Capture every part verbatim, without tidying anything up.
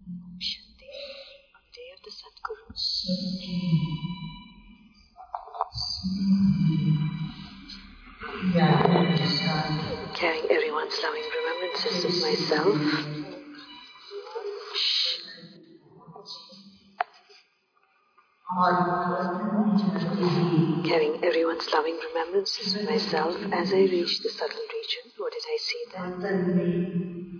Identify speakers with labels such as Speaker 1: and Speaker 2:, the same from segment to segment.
Speaker 1: Shanti, on the day of the Sadgurus. Carrying everyone's loving remembrances of myself. Shh. Carrying everyone's loving remembrances of myself as I reach the subtle region. What did I see then?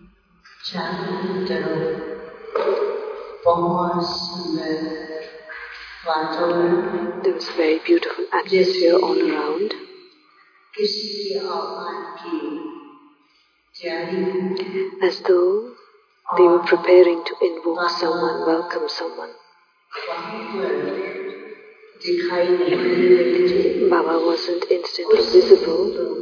Speaker 1: There was a very beautiful atmosphere all around. As though they were preparing to invoke someone, welcome someone. Baba wasn't instantly visible.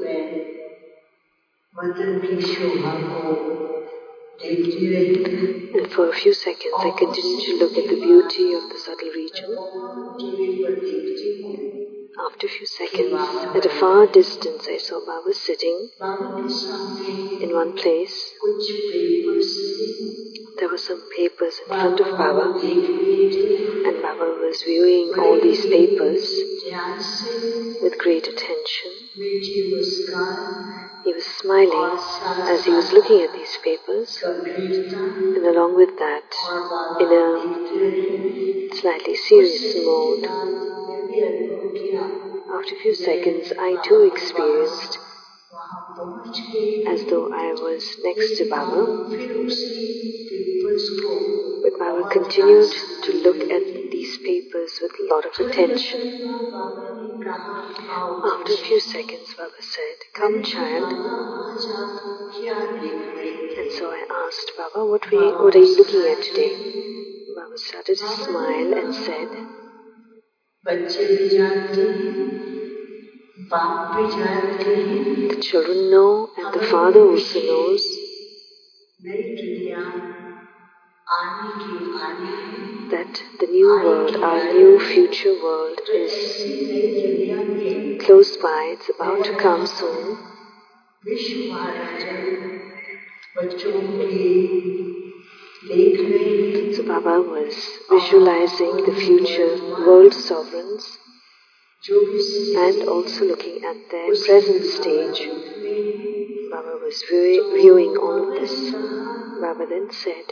Speaker 1: And for a few seconds I continued to look at the beauty of the subtle region. After a few seconds, at a far distance, I saw Baba sitting in one place. There were some papers in front of Baba, and Baba was viewing all these papers with great attention. He was smiling as he was looking at these papers, and along with that, in a slightly serious mode. After a few seconds, I too experienced as though I was next to Baba. But Baba continued to look at these papers with a lot of attention. After a few seconds, Baba said, "Come, child." And so I asked Baba, what, we, what are you looking at today? Baba started to smile and said, the children know and the father also knows that the new world, our new future world is close by, it's about to come soon. So Baba was visualizing the future world sovereigns and also looking at their present stage. Baba was view- viewing all of this. Baba then said,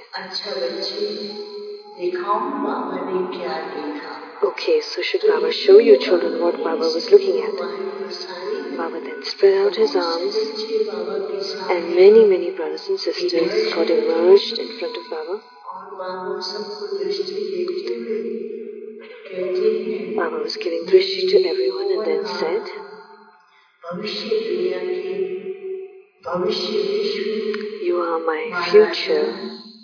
Speaker 1: okay, so should Baba show you children what Baba was looking at? Baba then spread out his arms, and many, many brothers and sisters got immersed in front of Baba. Baba was giving drishti to everyone and then said, you are my future,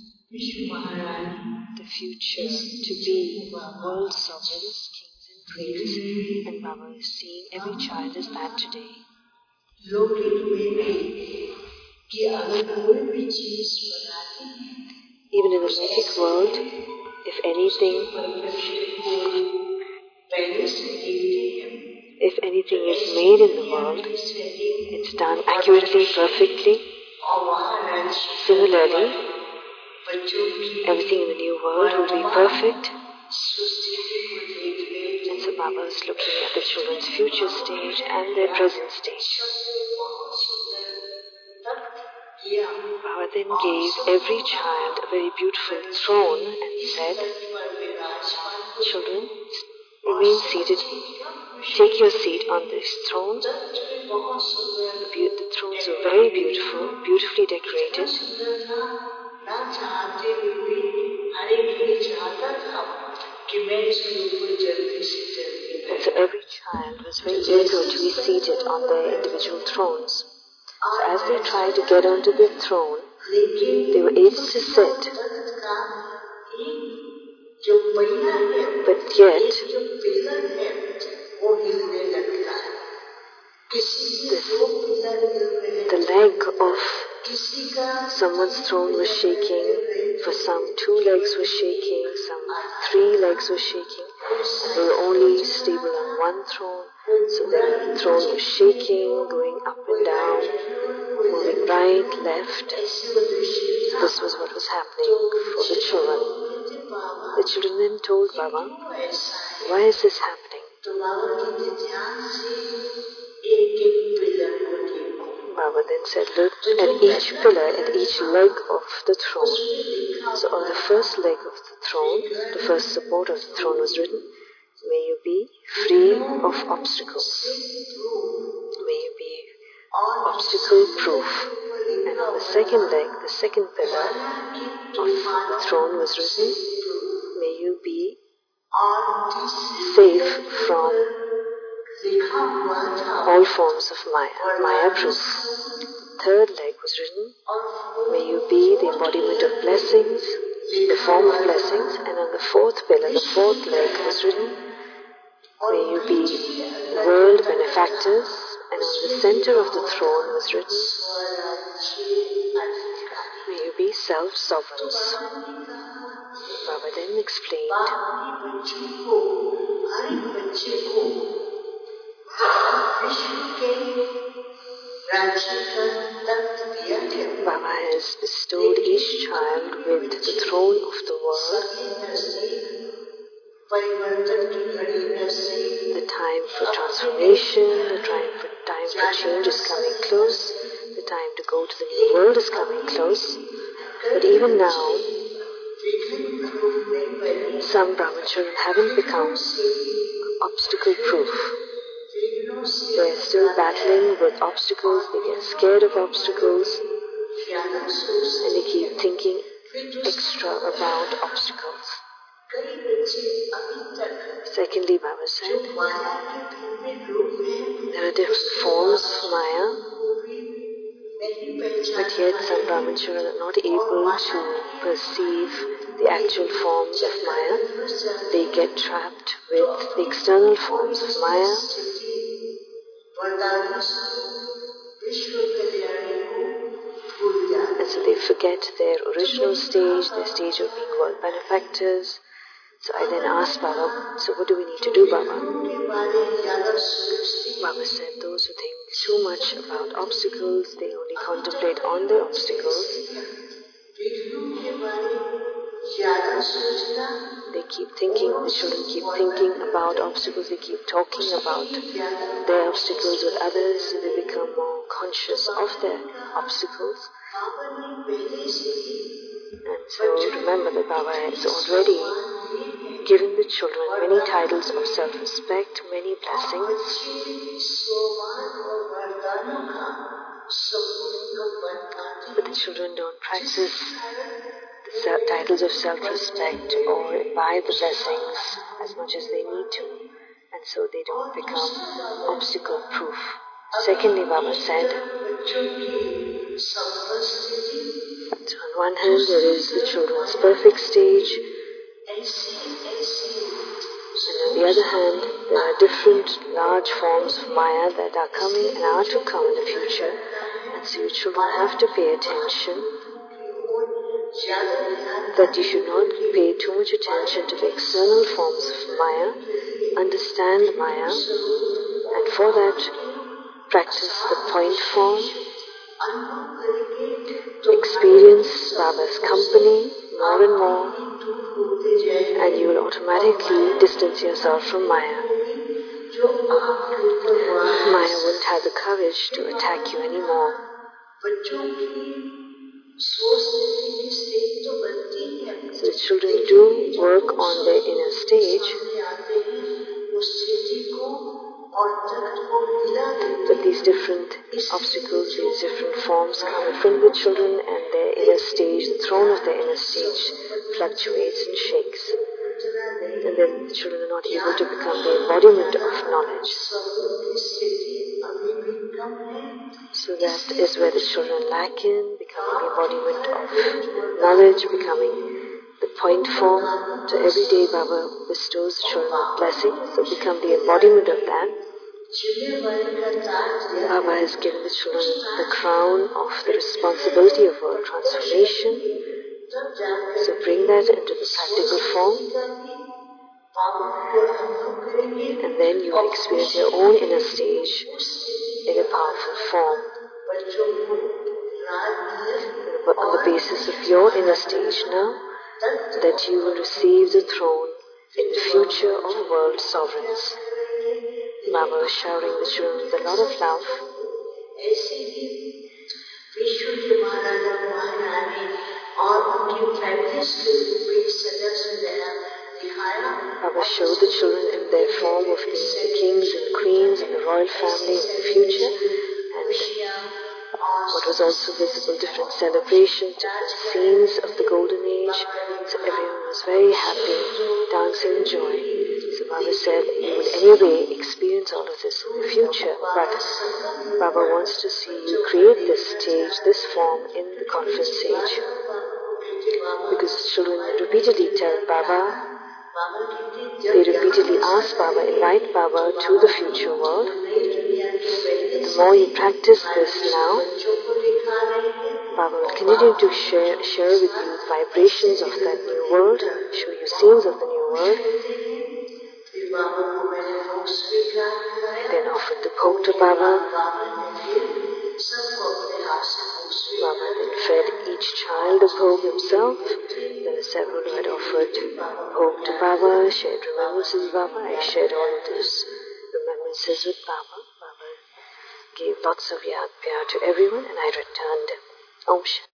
Speaker 1: the future to be world sovereigns, kings and queens, and Baba is seeing every child as that today. Even in the Vedic world, if anything, if anything is made in the world, it's done accurately, perfectly. Similarly, everything in the new world will be perfect. And so Baba is looking at the children's future stage and their present stage. Baba then gave every child a very beautiful throne and said, children, remain seated. Take your seat on this throne. The, be- the thrones were very beautiful, beautifully decorated. And so every child was very eager to be seated on their individual thrones. So as they tried to get onto the throne, they were able to sit. But yet, this, the leg of someone's throne was shaking. For some, two legs were shaking. Some, three legs were shaking. They were only stable on one throne. So the throne was shaking, going up and down, moving right, left. So This was what was happening for the children. The children then told Baba, why is this happening? Baba then said, look at each pillar, at each leg of the throne. So on the first leg of the throne, the first support of the throne was written, may you be free of obstacles. May you be obstacle-proof. And on the second leg, the second pillar of the throne was written, may you be safe from all forms of Maya, Maya-proof. Third leg was written, may you be the embodiment of blessings, the form of blessings. And on the fourth pillar, the fourth leg was written, may you be world benefactors. And on the center of the throne was written, may you be self-sovereigns. Baba then explained, Baba has bestowed each child with the throne of the world. The time for transformation, the time for, time for change is coming close. The time to go to the new world is coming close. But even now, some Brahmin children haven't become obstacle-proof. They're still battling with obstacles, they get scared of obstacles, and they keep thinking extra about obstacles. Secondly, Baba said, there are different forms of Maya, but yet some Brahmin children are not able to perceive the actual forms of Maya. They get trapped with the external forms of Maya. And so they forget their original stage, their stage of being world benefactors. So I then asked Baba, so what do we need to do, Baba? Baba said, those who think too much about obstacles, they only contemplate on the obstacles. They keep thinking, the children keep thinking about obstacles, they keep talking about their obstacles with others, so they become more conscious of their obstacles. And so remember that Baba has already given the children many titles of self-respect, many blessings. But the children don't practice the self- titles of self-respect or buy the blessings as much as they need to, and so they don't become obstacle-proof. Secondly, Baba said, so on one hand there is the children's perfect stage, and on the other hand there are different large forms of Maya that are coming and are to come in the future, and so your children have to pay attention that you should not pay too much attention to the external forms of Maya, understand Maya, and for that practice the point form, experience Baba's company more and more, and you will automatically distance yourself from Maya. Maya won't have the courage to attack you anymore. So the children do work on their inner stage, but these different obstacles, these different forms come in front of the children, and their inner stage, the throne of their inner stage, fluctuates and shakes. And then the children are not able to become the embodiment of knowledge. So that is where the children lack in, becoming the embodiment of knowledge, becoming the point form. So every day Baba bestows the children with blessings, so become the embodiment of that. Baba has given the children the crown of the responsibility of world transformation. So bring that into the practical form, and then you will experience your own inner stage in a powerful form. on the basis of your inner stage now, that you will receive the throne in the future of world sovereigns. Baba was showering the children with a lot of love. Baba showed the children in their form of being the kings and queens and the royal family of the future, and what was also visible, different celebrations, different scenes of the golden age. So everyone was very happy, dancing in joy. So Baba said, you will anyway experience all of this in the future, but Baba wants to see you create this stage, this form in the conference stage. Because children repeatedly tell Baba, they repeatedly ask Baba, invite Baba to the future world. The more you practice this now, Baba will continue to share, share with you vibrations of that new world, show you scenes of the new world. Then offered the bhog to Baba. Baba then fed each child the bhog himself. There were several who had offered bhog to Baba, shared remembrances with Baba. I shared all of those remembrances with Baba. Baba gave lots of yad pyar to everyone, and I returned Om Shanti.